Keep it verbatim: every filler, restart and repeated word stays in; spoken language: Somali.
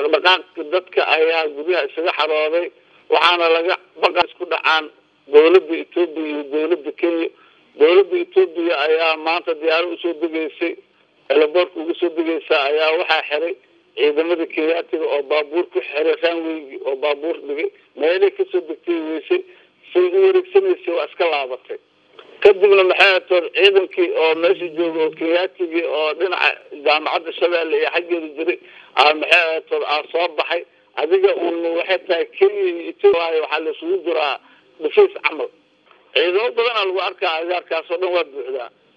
dhaqdhaqaaq dadka ayaa guryaha isaga xarooday waxaana laga baqa isku dhacaan dowladda Itoobiya iyo dowladda Kenya dowladda Itoobiya ayaa maanta diyaarad u soo degaysay elboorka ugu soo degaysa ayaa waxaa xiray ciidamada Kenyaatiga oo baabuur ku xiray raanweygi oo baabuur dhigay meelay ka soo degtay weysay si u wareegsanaysa oo iska laabatay kadibna maxay tahay ciidankii oo meesha jooga oo Kenyaatiga oo dhinaca jaamacadda Shabeelle iyo xaggeeda jiray aan maxay tahay soo baxay adiga uu waxay tahay Kenya iyo Itoobiya waxa la isugu jiraa dhifis camal ciidamo badan lagu arkaa agaarkaas oo dhan waa buuxdaa